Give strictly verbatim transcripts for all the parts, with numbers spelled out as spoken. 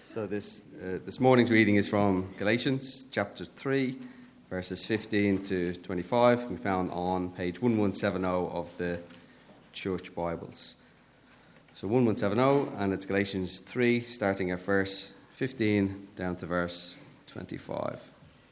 So this uh, this morning's reading is from Galatians chapter three, verses fifteen to twenty-five. We found on page eleven seventy of the Church Bibles. So eleven seventy, and it's Galatians three, starting at verse fifteen down to verse twenty-five.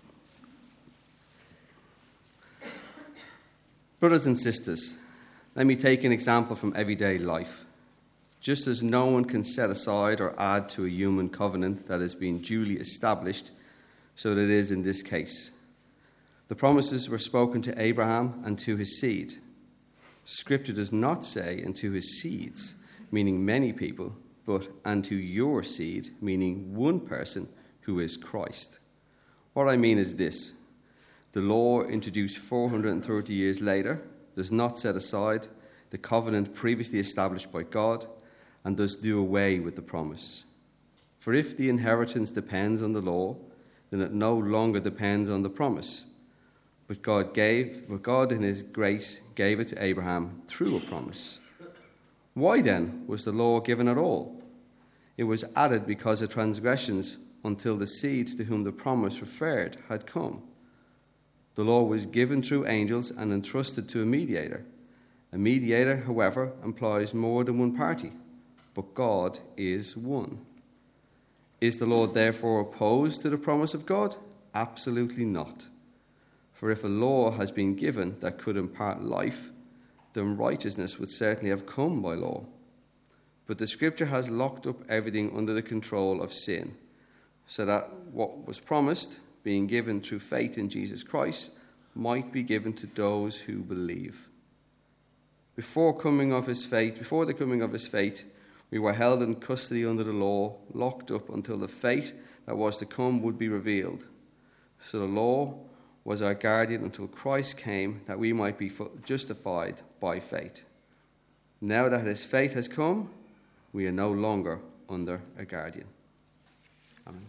Brothers and sisters, let me take an example from everyday life. Just as no one can set aside or add to a human covenant that has been duly established, so that it is in this case. The promises were spoken to Abraham and to his seed. Scripture does not say, and to his seeds, meaning many people, but and to your seed, meaning one person, who is Christ. What I mean is this. The law, introduced four hundred thirty years later, does not set aside the covenant previously established by God, and thus do away with the promise. For if the inheritance depends on the law, then it no longer depends on the promise. But God gave, but God in his grace gave it to Abraham through a promise. Why then was the law given at all? It was added because of transgressions until the seed to whom the promise referred had come. The law was given through angels and entrusted to a mediator. A mediator, however, implies more than one party. But God is one. Is the law therefore opposed to the promise of God? Absolutely not. For if a law has been given that could impart life, then righteousness would certainly have come by law. But the Scripture has locked up everything under the control of sin, so that what was promised, being given through faith in Jesus Christ, might be given to those who believe. Before coming of his faith, before the coming of his faith, we were held in custody under the law, locked up until the fate that was to come would be revealed. So the law was our guardian until Christ came, that we might be justified by faith. Now that his faith has come, we are no longer under a guardian. Amen.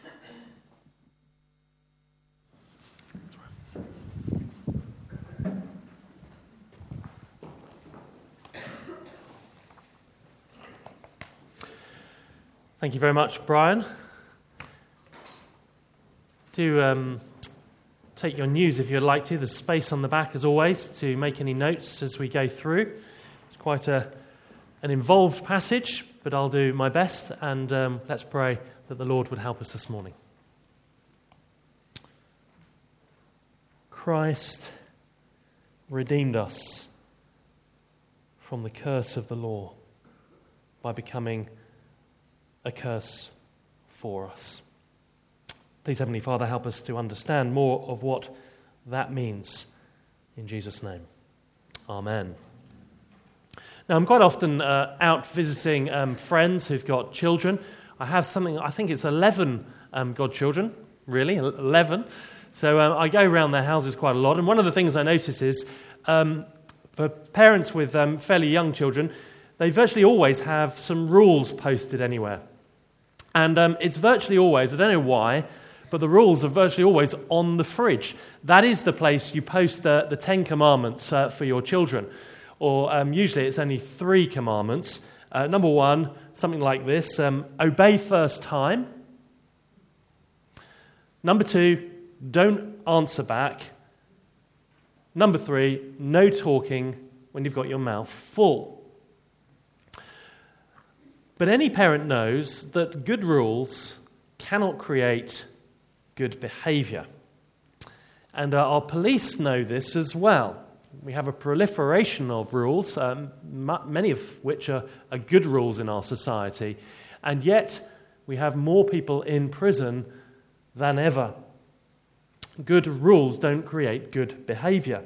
Thank you very much, Brian. Do um, take your news if you'd like to. There's space on the back, as always, to make any notes as we go through. It's quite a, an involved passage, but I'll do my best, and um, let's pray that the Lord would help us this morning. Christ redeemed us from the curse of the law by becoming a curse for us. Please, Heavenly Father, help us to understand more of what that means. In Jesus' name, Amen. Now, I'm quite often uh, out visiting um, friends who've got children. I have something, I think it's eleven um, godchildren, really, eleven. So um, I go around their houses quite a lot. And one of the things I notice is um, for parents with um, fairly young children, they virtually always have some rules posted anywhere. And um, it's virtually always, I don't know why, but the rules are virtually always on the fridge. That is the place you post the, the Ten Commandments uh, for your children. Or um, usually it's only three commandments. Uh, number one, something like this, um, obey first time. Number two, don't answer back. Number three, no talking when you've got your mouth full. But any parent knows that good rules cannot create good behaviour. And uh, our police know this as well. We have a proliferation of rules, um, many of which are, are good rules in our society. And yet we have more people in prison than ever. Good rules don't create good behaviour.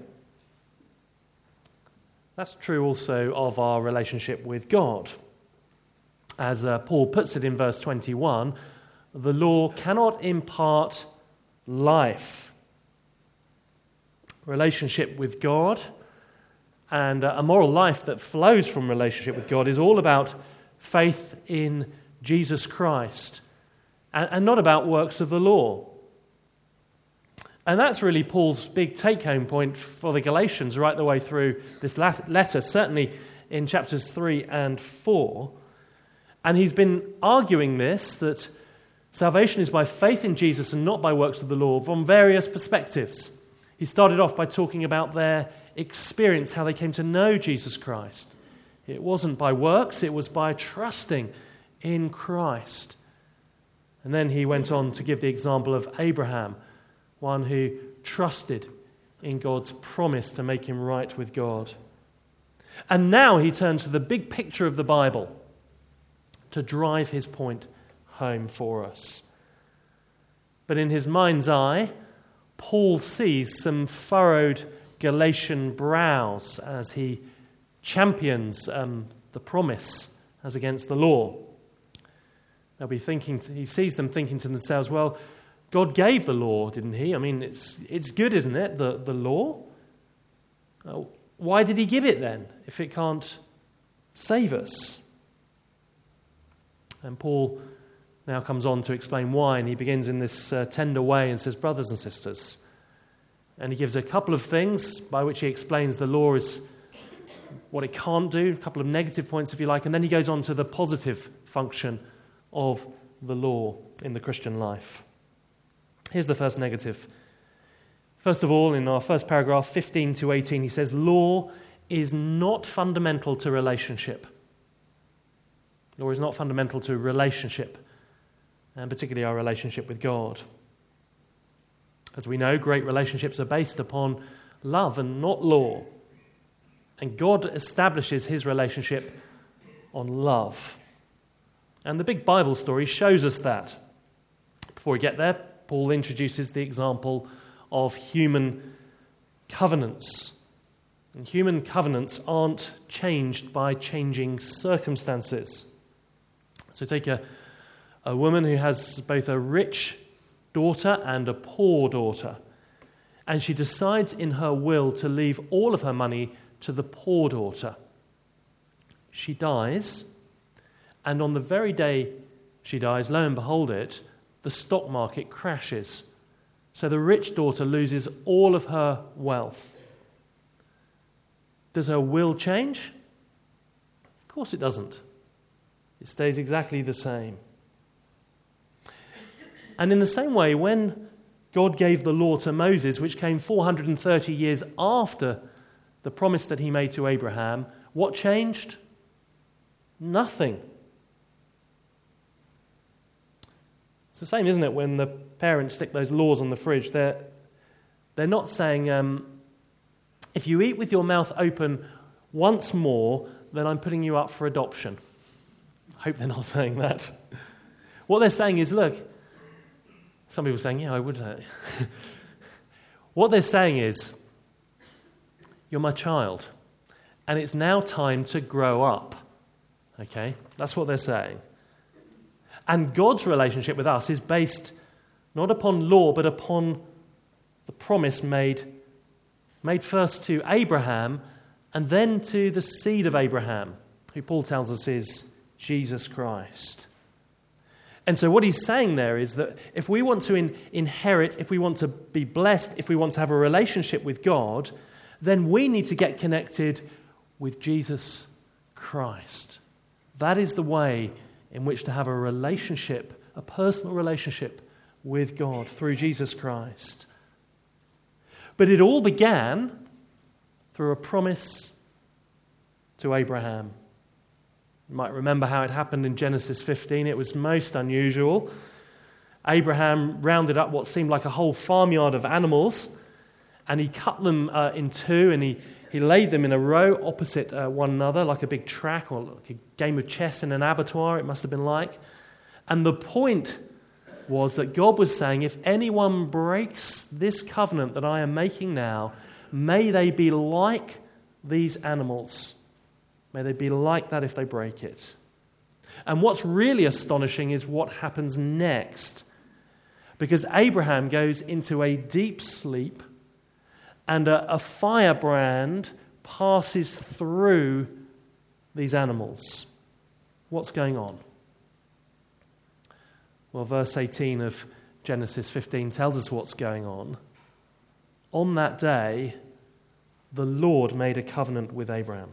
That's true also of our relationship with God. As uh, Paul puts it in verse twenty-one, the law cannot impart life. Relationship with God and uh, a moral life that flows from relationship with God is all about faith in Jesus Christ and, and not about works of the law. And that's really Paul's big take-home point for the Galatians right the way through this letter, certainly in chapters three and four. And he's been arguing this, that Salvation is by faith in Jesus and not by works of the law, from various perspectives. He started off by talking about their experience, how they came to know Jesus Christ. It wasn't by works, it was by trusting in Christ. And then he went on to give the example of Abraham, one who trusted in God's promise to make him right with God. And now he turns to the big picture of the Bible to drive his point home for us. But in his mind's eye, Paul sees some furrowed Galatian brows as he champions um, the promise as against the law. They'll be thinking, he sees them thinking to themselves, well, God gave the law, didn't he? I mean, it's it's good, isn't it, the, the law? Oh, why did he give it then, if it can't save us? And Paul now comes on to explain why, and he begins in this uh, tender way and says, brothers and sisters. And he gives a couple of things by which he explains the law is what it can't do, a couple of negative points, if you like, and then he goes on to the positive function of the law in the Christian life. Here's the first negative. First of all, in our first paragraph, fifteen to eighteen, he says, law is not fundamental to relationship. Law is not fundamental to relationship, and particularly our relationship with God. As we know, great relationships are based upon love and not law. And God establishes his relationship on love. And the big Bible story shows us that. Before we get there, Paul introduces the example of human covenants. And human covenants aren't changed by changing circumstances. So take a, a woman who has both a rich daughter and a poor daughter, and she decides in her will to leave all of her money to the poor daughter. She dies, and on the very day she dies, lo and behold it, the stock market crashes. So the rich daughter loses all of her wealth. Does her will change? Of course it doesn't. It stays exactly the same. And in the same way, when God gave the law to Moses, which came four hundred thirty years after the promise that he made to Abraham, what changed? Nothing. It's the same, isn't it, when the parents stick those laws on the fridge. They're, they're not saying, um, if you eat with your mouth open once more, then I'm putting you up for adoption. I hope they're not saying that. What they're saying is, look, some people are saying, yeah, I would. What they're saying is, you're my child, and it's now time to grow up. Okay? That's what they're saying. And God's relationship with us is based not upon law, but upon the promise made, made first to Abraham and then to the seed of Abraham, who Paul tells us is Jesus Christ. And so what he's saying there is that if we want to in, inherit, if we want to be blessed, if we want to have a relationship with God, then we need to get connected with Jesus Christ. That is the way in which to have a relationship, a personal relationship with God through Jesus Christ. But it all began through a promise to Abraham. You might remember how it happened in Genesis fifteen. It was most unusual. Abraham rounded up what seemed like a whole farmyard of animals, and he cut them uh, in two, and he, he laid them in a row opposite uh, one another, like a big track or like a game of chess in an abattoir, it must have been like. And the point was that God was saying, if anyone breaks this covenant that I am making now, may they be like these animals. May they be like that if they break it. And what's really astonishing is what happens next. Because Abraham goes into a deep sleep, and a, a firebrand passes through these animals. What's going on? Well, verse eighteen of Genesis fifteen tells us what's going on. On that day, the Lord made a covenant with Abraham.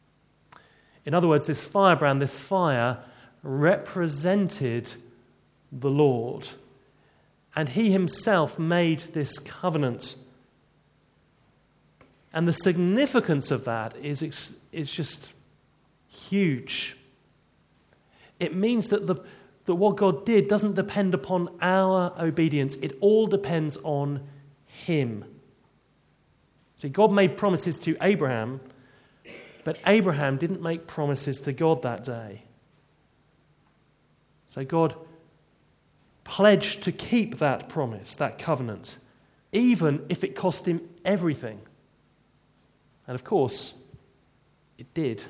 In other words, this firebrand, this fire, represented the Lord. And he himself made this covenant. And the significance of that is, is just huge. It means that, the, that what God did doesn't depend upon our obedience. It all depends on him. See, God made promises to Abraham, but Abraham didn't make promises to God that day. So God pledged to keep that promise, that covenant, even if it cost him everything. And of course, it did.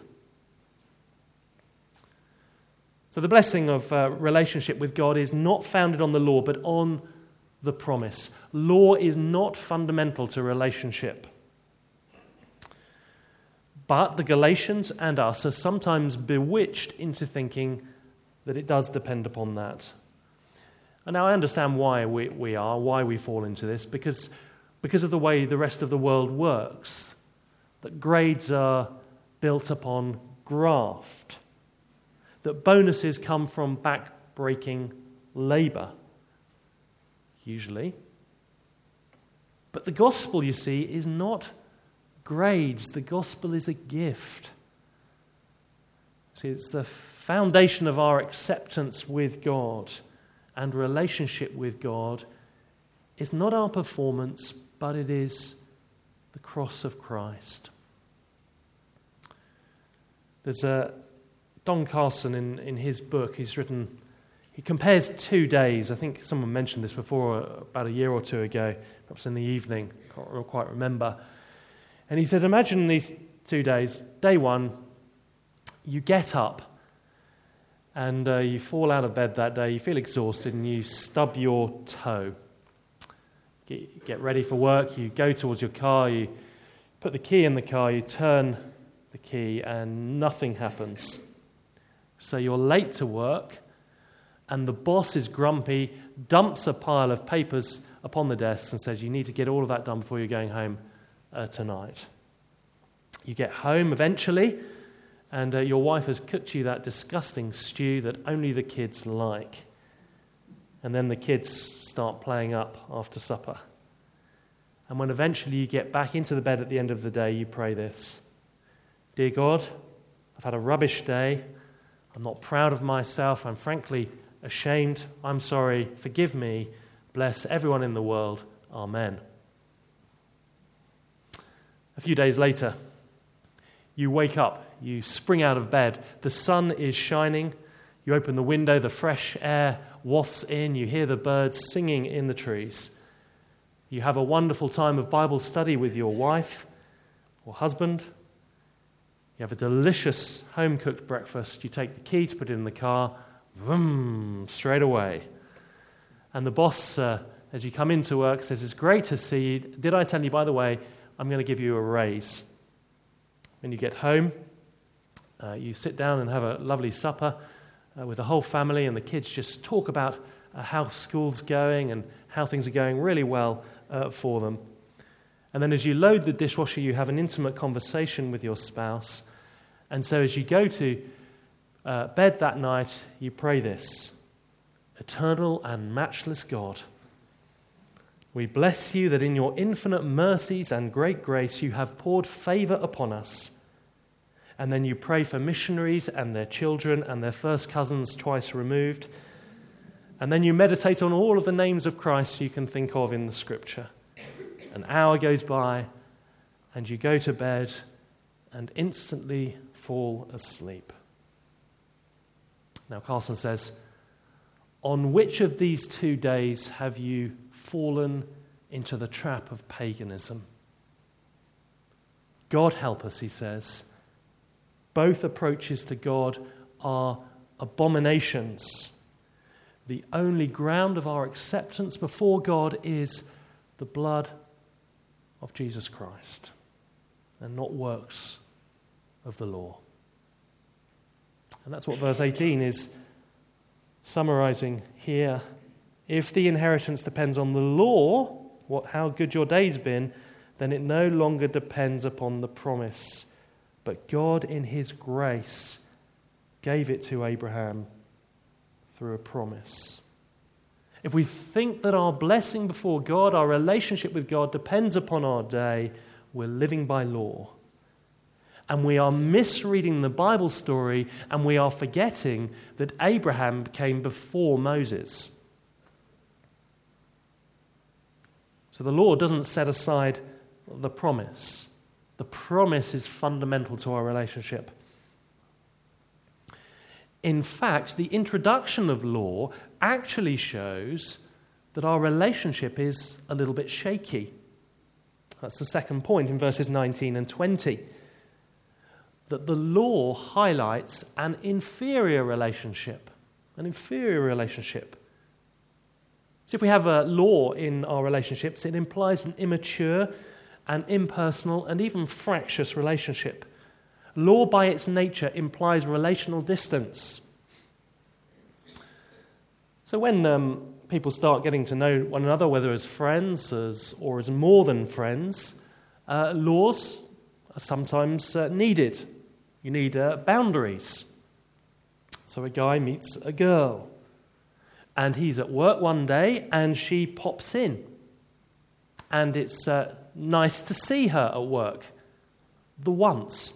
So the blessing of uh, relationship with God is not founded on the law, but on the promise. Law is not fundamental to relationship. But the Galatians and us are sometimes bewitched into thinking that it does depend upon that. And now I understand why we, we are, why we fall into this, because, because of the way the rest of the world works. That grades are built upon graft. That bonuses come from back-breaking labour, usually. But the gospel, you see, is not grades. The gospel is a gift. See, it's the foundation of our acceptance with God and relationship with God is not our performance, but it is the cross of Christ. There's a Don Carson in, in his book, he's written, he compares two days. I think someone mentioned this before, about a year or two ago, perhaps in the evening, can't quite remember. And he says, imagine these two days. Day one, you get up and uh, you fall out of bed that day, you feel exhausted and you stub your toe. Get, get ready for work, you go towards your car, you put the key in the car, you turn the key and nothing happens. So you're late to work and the boss is grumpy, dumps a pile of papers upon the desk and says you need to get all of that done before you're going home uh, tonight. You get home eventually and uh, your wife has cooked you that disgusting stew that only the kids like. And then the kids start playing up after supper. And when eventually you get back into the bed at the end of the day, you pray this: Dear God, I've had a rubbish day. I'm not proud of myself. I'm frankly ashamed. I'm sorry. Forgive me. Bless everyone in the world. Amen. A few days later, you wake up. You spring out of bed. The sun is shining. You open the window. The fresh air wafts in. You hear the birds singing in the trees. You have a wonderful time of Bible study with your wife or husband. You have a delicious home-cooked breakfast. You take the key to put it in the car. Vroom, straight away. And the boss, uh, as you come into work, says, it's great to see you. Did I tell you, by the way, I'm going to give you a raise. When you get home, uh, you sit down and have a lovely supper uh, with the whole family, and the kids just talk about uh, how school's going and how things are going really well uh, for them. And then as you load the dishwasher, you have an intimate conversation with your spouse. And so as you go to uh, bed that night, you pray this: Eternal and matchless God, we bless you that in your infinite mercies and great grace you have poured favor upon us. And then you pray for missionaries and their children and their first cousins twice removed. And then you meditate on all of the names of Christ you can think of in the Scripture. An hour goes by and you go to bed and instantly fall asleep. Now Carson says, on which of these two days have you fallen into the trap of paganism? God help us, he says. Both approaches to God are abominations. The only ground of our acceptance before God is the blood of Jesus Christ, and not works of the law. And that's what verse eighteen is summarizing here. If the inheritance depends on the law, what how good your day's been, then it no longer depends upon the promise. But God in his grace gave it to Abraham through a promise. if we think that our blessing before God, our relationship with God depends upon our day, we're living by law. And we are misreading the Bible story, and we are forgetting that Abraham came before Moses. So the law doesn't set aside the promise. The promise is fundamental to our relationship. In fact, the introduction of law actually shows that our relationship is a little bit shaky. That's the second point in verses nineteen and twenty. That the law highlights an inferior relationship. An inferior relationship. So if we have a law in our relationships, it implies an immature and impersonal and even fractious relationship. Law by its nature implies relational distance. So when um, people start getting to know one another, whether as friends as, or as more than friends, uh, laws are sometimes uh, needed. You need uh, boundaries. So a guy meets a girl, and he's at work one day, and she pops in. And it's uh, nice to see her at work, the once.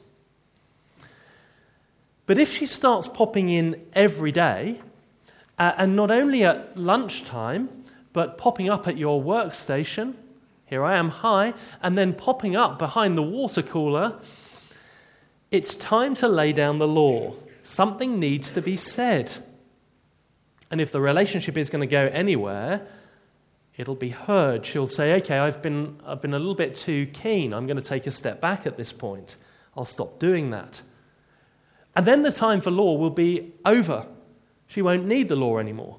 But if she starts popping in every day, uh, and not only at lunchtime, but popping up at your workstation, here I am, hi, and then popping up behind the water cooler, it's time to lay down the law. Something needs to be said. And if the relationship is going to go anywhere, it'll be heard. She'll say, okay, I've been, I've been a little bit too keen. I'm going to take a step back at this point. I'll stop doing that. And then the time for law will be over. She won't need the law anymore.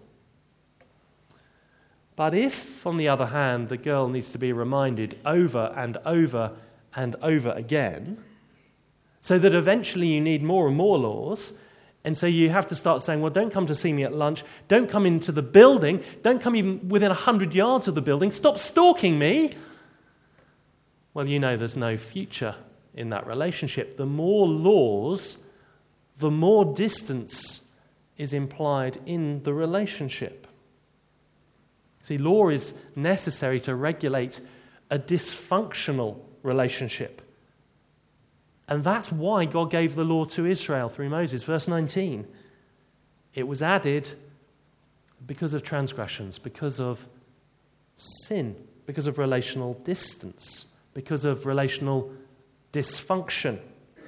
But if, on the other hand, the girl needs to be reminded over and over and over again, so that eventually you need more and more laws, and so you have to start saying, well, don't come to see me at lunch, don't come into the building, don't come even within one hundred yards of the building, stop stalking me. Well, you know there's no future in that relationship. The more laws, the more distance is implied in the relationship. See, law is necessary to regulate a dysfunctional relationship. And that's why God gave the law to Israel through Moses. Verse nineteen. It was added because of transgressions, because of sin, because of relational distance, because of relational dysfunction.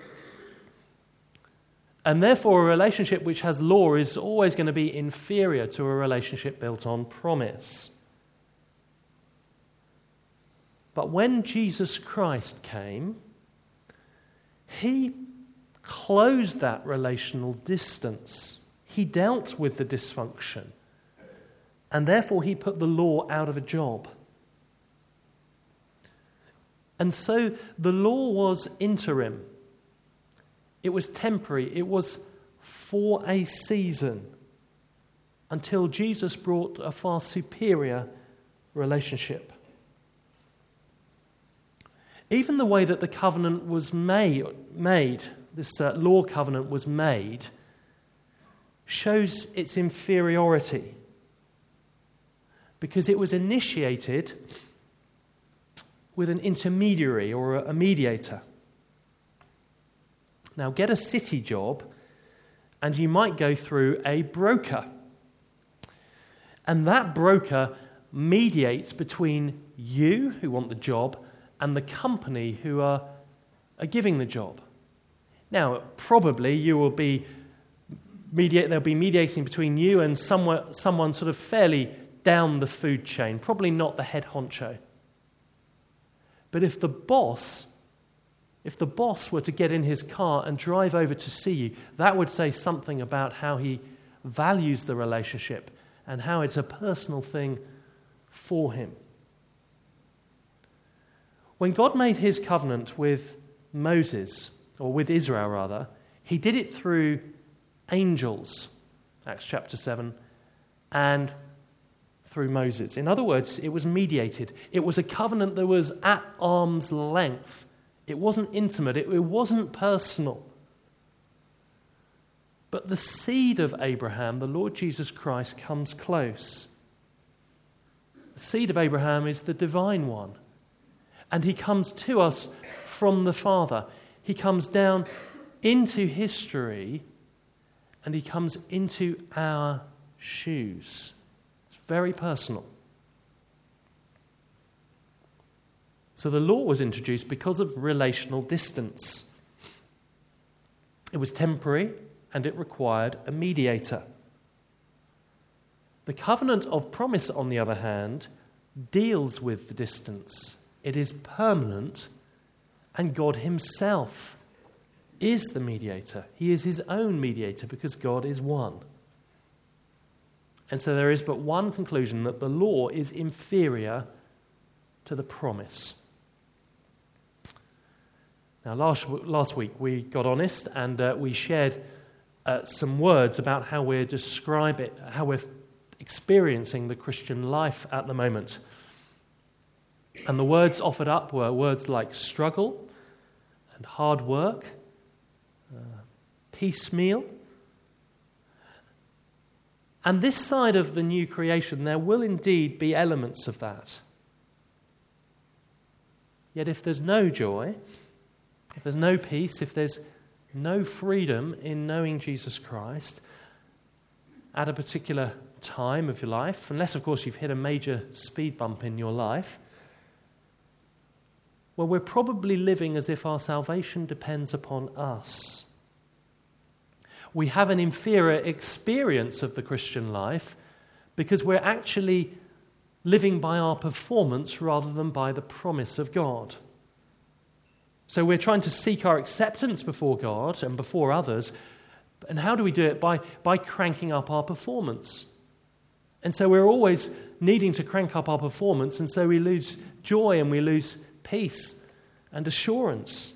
And therefore, a relationship which has law is always going to be inferior to a relationship built on promise. But when Jesus Christ came, he closed that relational distance. He dealt with the dysfunction. And therefore, he put the law out of a job. And so the law was interim. It was temporary. It was for a season until Jesus brought a far superior relationship. Even the way that the covenant was made, made this uh, law covenant was made, shows its inferiority. Because it was initiated with an intermediary or a mediator. Now, get a city job, and you might go through a broker. And that broker mediates between you, who want the job, and the company who are, are giving the job. Now, probably you will be mediate. They'll be mediating between you and somewhere, someone sort of fairly down the food chain, probably not the head honcho. But if the boss, if the boss were to get in his car and drive over to see you, that would say something about how he values the relationship and how it's a personal thing for him. When God made his covenant with Moses, or with Israel rather, he did it through angels, Acts chapter seven, and through Moses. In other words, it was mediated. It was a covenant that was at arm's length. It wasn't intimate. It, it wasn't personal. But the seed of Abraham, the Lord Jesus Christ, comes close. The seed of Abraham is the divine one. And he comes to us from the Father. He comes down into history and he comes into our shoes. It's very personal. So the law was introduced because of relational distance. It was temporary and it required a mediator. The covenant of promise, on the other hand, deals with the distance. It is permanent, and God himself is the mediator. He is his own mediator because God is one. And so there is but one conclusion, that the law is inferior to the promise. Now, last, last week we got honest and uh, we shared uh, some words about how we're describing, how we're experiencing the Christian life at the moment. And the words offered up were words like struggle and hard work, uh, piecemeal. And this side of the new creation, there will indeed be elements of that. Yet if there's no joy, if there's no peace, if there's no freedom in knowing Jesus Christ at a particular time of your life, unless, of course, you've hit a major speed bump in your life, well, we're probably living as if our salvation depends upon us. We have an inferior experience of the Christian life because we're actually living by our performance rather than by the promise of God. So we're trying to seek our acceptance before God and before others. And how do we do it? By, by cranking up our performance. And so we're always needing to crank up our performance, and so we lose joy and we lose peace and assurance.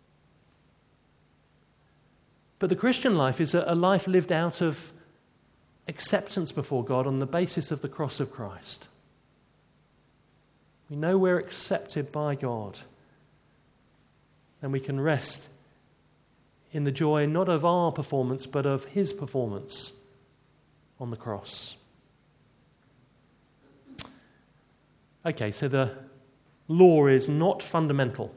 But the Christian life is a, a life lived out of acceptance before God on the basis of the cross of Christ. We know we're accepted by God, and we can rest in the joy not of our performance but of his performance on the cross. Okay, so the law is not fundamental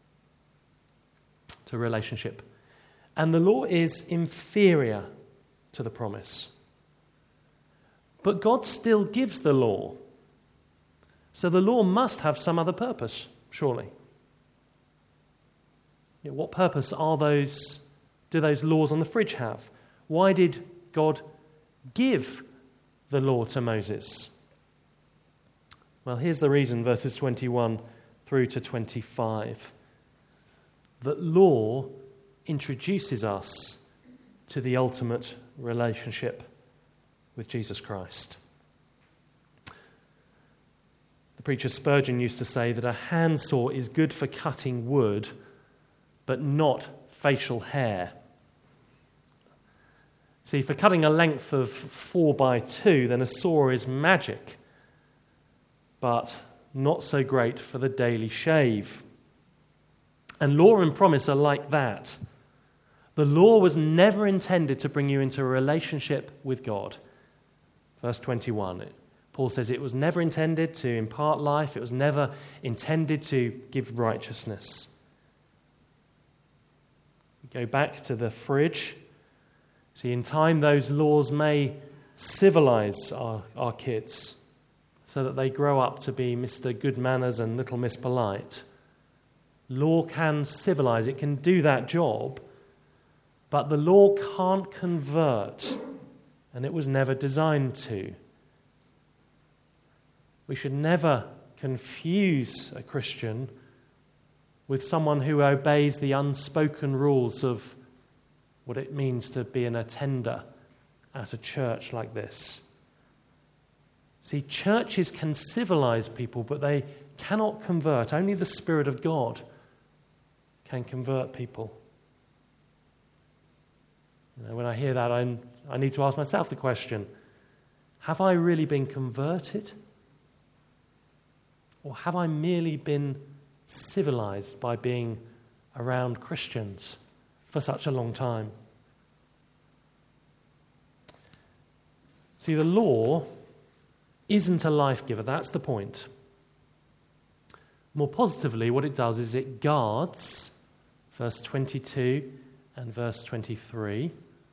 to relationship. And the law is inferior to the promise. But God still gives the law. So the law must have some other purpose, surely. You know, what purpose are those, do those laws on the fridge have? Why did God give the law to Moses? Well, here's the reason, verses twenty-one through to twenty-five. That law introduces us to the ultimate relationship with Jesus Christ. The preacher Spurgeon used to say that a handsaw is good for cutting wood, but not facial hair. See, for cutting a length of four by two, then a saw is magic, but not so great for the daily shave. And law and promise are like that. The law was never intended to bring you into a relationship with God. Verse twenty-one, Paul says it was never intended to impart life. It was never intended to give righteousness. We go back to the fridge. See, in time, those laws may civilize our, our kids so that they grow up to be Mister Good Manners and Little Miss Polite. Law can civilize, it can do that job, but the law can't convert, and it was never designed to. We should never confuse a Christian with someone who obeys the unspoken rules of what it means to be an attender at a church like this. See, churches can civilize people, but they cannot convert. Only the Spirit of God can convert people. You know, when I hear that, I'm, I need to ask myself the question, have I really been converted? Or have I merely been civilized by being around Christians for such a long time? See, the law isn't a life giver. That's the point. More positively, what it does is it guards, verse twenty-two and verse twenty-three,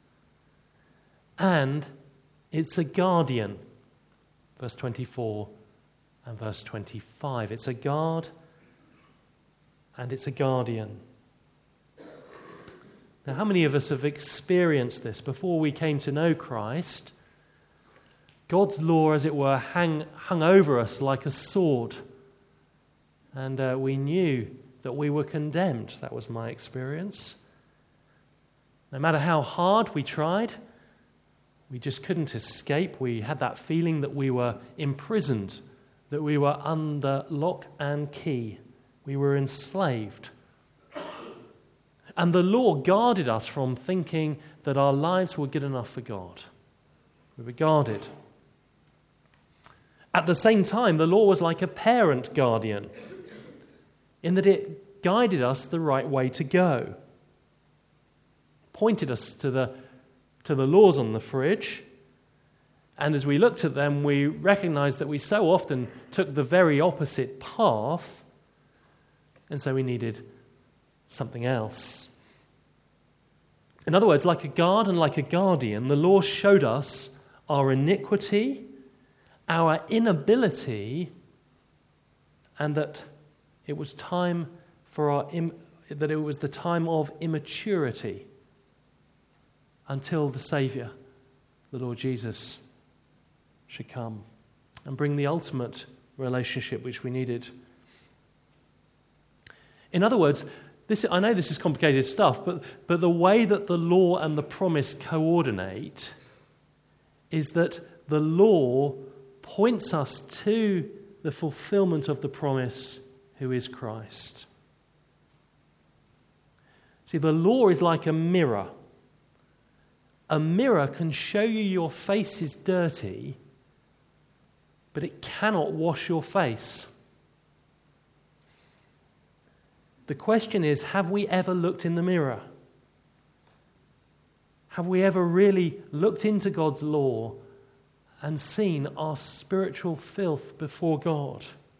and it's a guardian, verse twenty-four and verse twenty-five. It's a guard and it's a guardian. Now, how many of us have experienced this? Before we came to know Christ, God's law, as it were, hang, hung over us like a sword. And uh, we knew that we were condemned. That was my experience. No matter how hard we tried, we just couldn't escape. We had that feeling that we were imprisoned, that we were under lock and key. We were enslaved. And the law guarded us from thinking that our lives were good enough for God. We were guarded. At the same time, the law was like a parent guardian, in that it guided us the right way to go. Pointed us to the, to the laws on the fridge, and as we looked at them, we recognized that we so often took the very opposite path, and so we needed something else. In other words, like a guard and like a guardian, the law showed us our iniquity, our inability, and that it was time for our im- that it was the time of immaturity until the Saviour, the Lord Jesus, should come and bring the ultimate relationship which we needed. In other words, this, I know this is complicated stuff, but, but the way that the law and the promise coordinate is that the law points us to the fulfillment of the promise, who is Christ. See, the law is like a mirror. A mirror can show you your face is dirty, but it cannot wash your face. The question is, have we ever looked in the mirror? Have we ever really looked into God's law and seen our spiritual filth before God?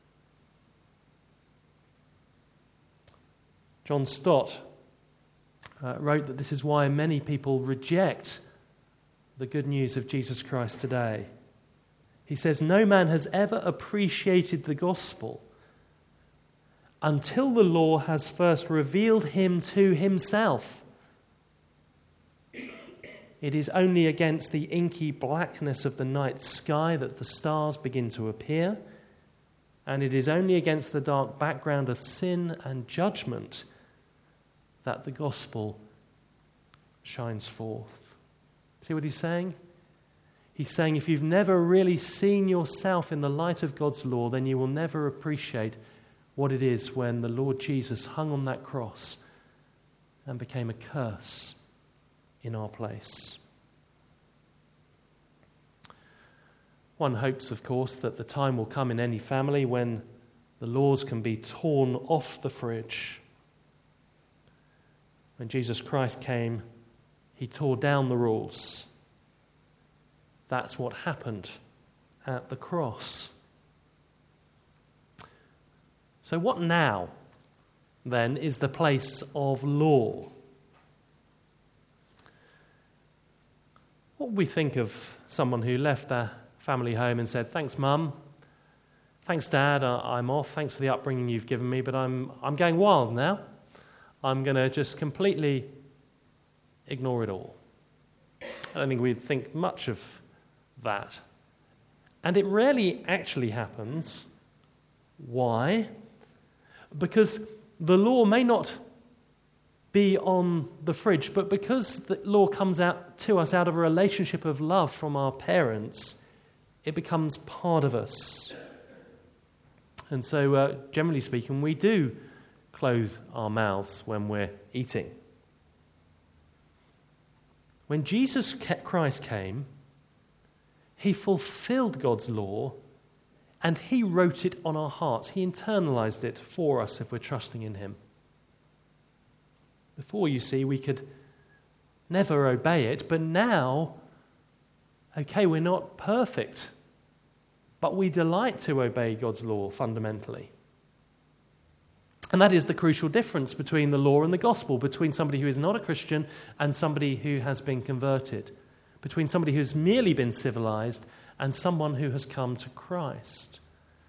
John Stott uh, wrote that this is why many people reject the good news of Jesus Christ today. He says, "No man has ever appreciated the gospel until the law has first revealed him to himself. It is only against the inky blackness of the night sky that the stars begin to appear, and it is only against the dark background of sin and judgment that the gospel shines forth." See what he's saying? He's saying if you've never really seen yourself in the light of God's law, then you will never appreciate what it is when the Lord Jesus hung on that cross and became a curse in our place. One hopes, of course, that the time will come in any family when the laws can be torn off the fridge. When Jesus Christ came, he tore down the rules. That's what happened at the cross. So what now, then, is the place of law? What would we think of someone who left their family home and said, "Thanks, Mum. Thanks, Dad. I'm off. Thanks for the upbringing you've given me, but I'm I'm going wild now. I'm going to just completely ignore it all." I don't think we'd think much of that. And it rarely actually happens. Why? Because the law may not be on the fridge, but because the law comes out to us out of a relationship of love from our parents, it becomes part of us. And so, uh, generally speaking, we do close our mouths when we're eating. When Jesus Christ came, he fulfilled God's law and he wrote it on our hearts. He internalized it for us if we're trusting in him. Before, you see, we could never obey it, but now, okay, we're not perfect, but we delight to obey God's law fundamentally. And that is the crucial difference between the law and the gospel, between somebody who is not a Christian and somebody who has been converted, between somebody who has merely been civilized and someone who has come to Christ.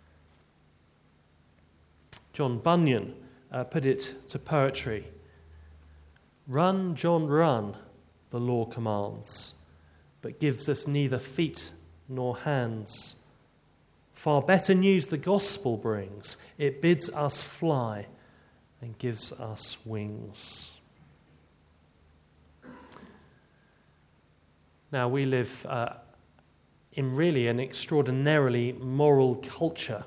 John Bunyan uh, put it to poetry. Run, John, run, the law commands, but gives us neither feet nor hands. Far better news the gospel brings. It bids us fly and gives us wings. Now, we live uh, in really an extraordinarily moral culture.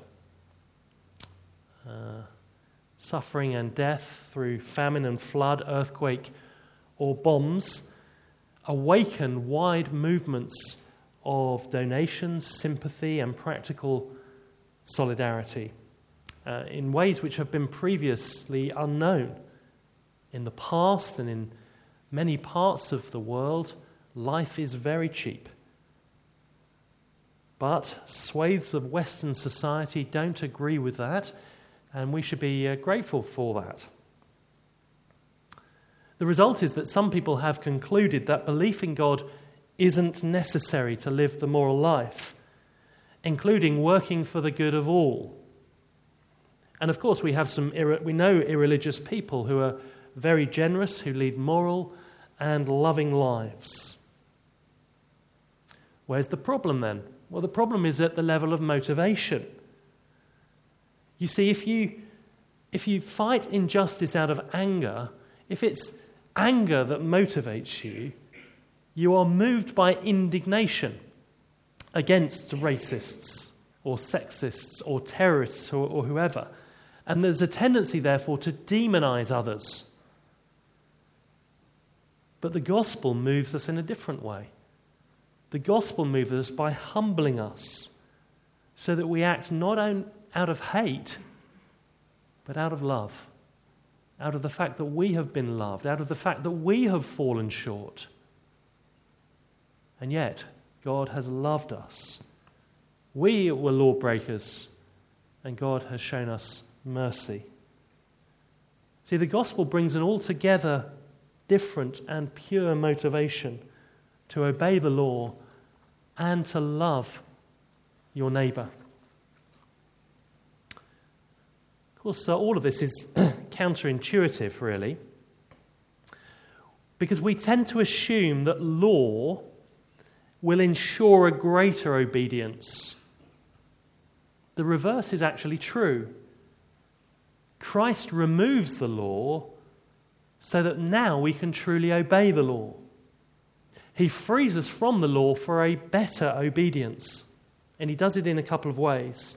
Uh, suffering and death through famine and flood, earthquake, or bombs awaken wide movements of donations, sympathy, and practical solidarity uh, in ways which have been previously unknown. In the past and in many parts of the world, life is very cheap. But swathes of Western society don't agree with that, and we should be uh, grateful for that. The result is that some people have concluded that belief in God isn't necessary to live the moral life, including working for the good of all. And of course, we have some irre- we know irreligious people who are very generous, who lead moral and loving lives. Where's the problem then? Well, the problem is at the level of motivation. You see, if you if you fight injustice out of anger, if it's anger that motivates you, you are moved by indignation against racists or sexists or terrorists or, or whoever. And there's a tendency, therefore, to demonize others. But the gospel moves us in a different way. The gospel moves us by humbling us so that we act not on, out of hate, but out of love, out of the fact that we have been loved, out of the fact that we have fallen short. And yet, God has loved us. We were lawbreakers, and God has shown us mercy. See, the gospel brings an altogether different and pure motivation to obey the law and to love your neighbour. Of course, uh, all of this is counterintuitive, really, because we tend to assume that law will ensure a greater obedience. The reverse is actually true. Christ removes the law so that now we can truly obey the law. He frees us from the law for a better obedience, and he does it in a couple of ways.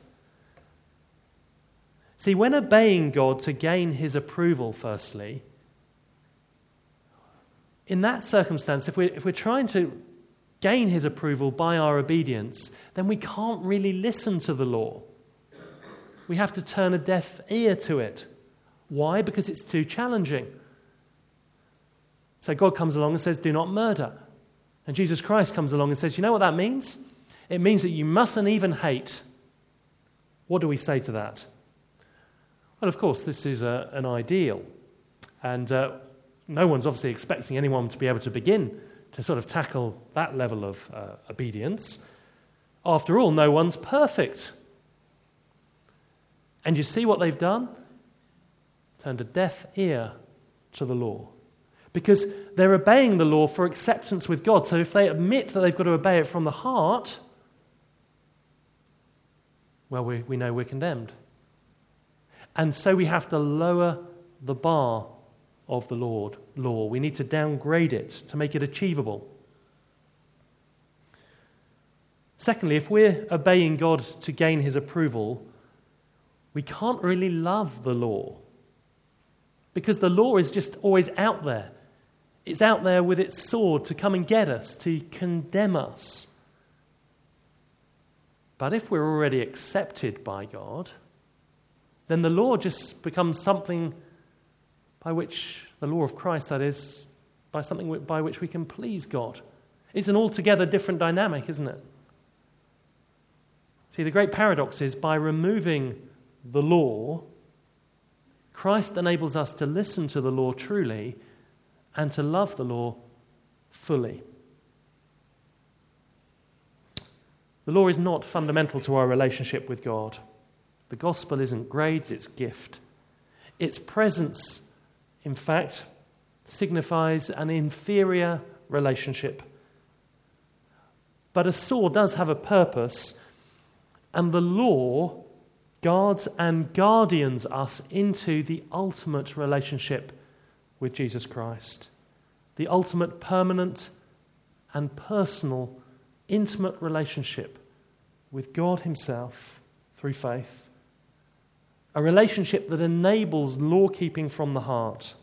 See, when obeying God to gain his approval, firstly, in that circumstance, if we're, if we're trying to gain his approval by our obedience, then we can't really listen to the law. We have to turn a deaf ear to it. Why? Because it's too challenging. So God comes along and says, do not murder. And Jesus Christ comes along and says, you know what that means? It means that you mustn't even hate. What do we say to that? Well, of course, this is a, an ideal. And uh, no one's obviously expecting anyone to be able to begin to sort of tackle that level of uh, obedience. After all, no one's perfect. And you see what they've done? Turned a deaf ear to the law. Because they're obeying the law for acceptance with God. So if they admit that they've got to obey it from the heart, well, we, we know we're condemned. And so we have to lower the bar of the Lord law. We need to downgrade it to make it achievable. Secondly, if we're obeying God to gain his approval, we can't really love the law, because the law is just always out there. It's out there with its sword to come and get us, to condemn us. But if we're already accepted by God, then the law just becomes something by which, the law of Christ, that is, by something by which we can please God. It's an altogether different dynamic, isn't it? See, the great paradox is by removing the law, Christ enables us to listen to the law truly and to love the law fully. The law is not fundamental to our relationship with God. The gospel isn't grades, it's gift. Its presence, in fact, signifies an inferior relationship. But a saw does have a purpose, and the law guards and guardians us into the ultimate relationship with Jesus Christ, the ultimate permanent and personal, intimate relationship with God himself through faith, a relationship that enables law-keeping from the heart.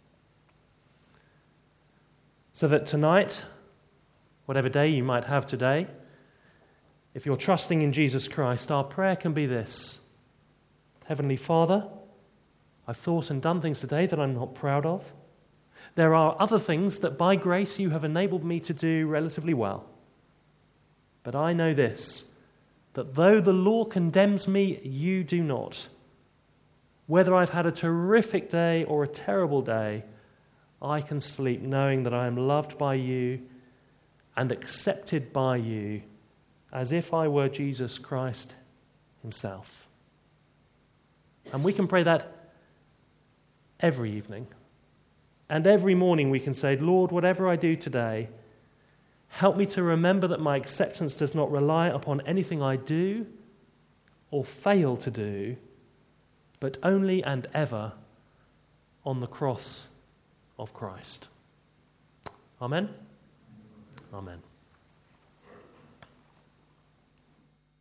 So that tonight, whatever day you might have today, if you're trusting in Jesus Christ, our prayer can be this: Heavenly Father, I've thought and done things today that I'm not proud of. There are other things that by grace you have enabled me to do relatively well. But I know this, that though the law condemns me, you do not. Whether I've had a terrific day or a terrible day, I can sleep knowing that I am loved by you and accepted by you as if I were Jesus Christ himself. And we can pray that every evening. And every morning we can say, Lord, whatever I do today, help me to remember that my acceptance does not rely upon anything I do or fail to do, but only and ever on the cross of Christ. Amen? Amen.